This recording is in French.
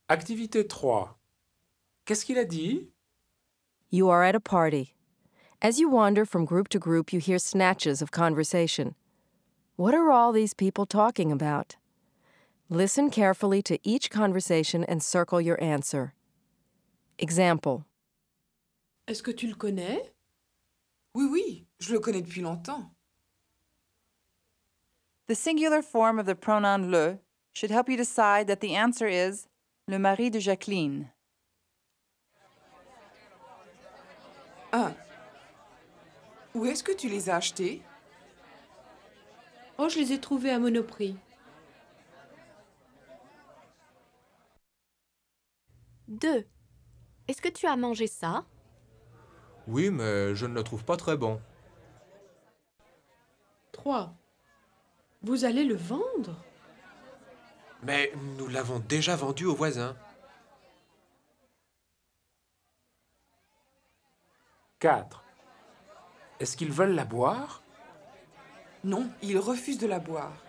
Activité 3. Qu'est-ce qu'il a dit? You are at a party. As you wander from group to group, you hear snatches of conversation. What are all these people talking about? Listen carefully to each conversation and circle your answer. Example. Est-ce que tu le connais? Oui, oui, je le connais depuis longtemps. The singular form of the pronoun le should help you decide that the answer is le mari de Jacqueline. 1. Où est-ce que tu les as achetés? Oh, je les ai trouvés à Monoprix. 2. Est-ce que tu as mangé ça? Oui, mais je ne le trouve pas très bon. 3. Vous allez le vendre? Mais nous l'avons déjà vendu aux voisins. 4. Est-ce qu'ils veulent la boire? Non, ils refusent de la boire.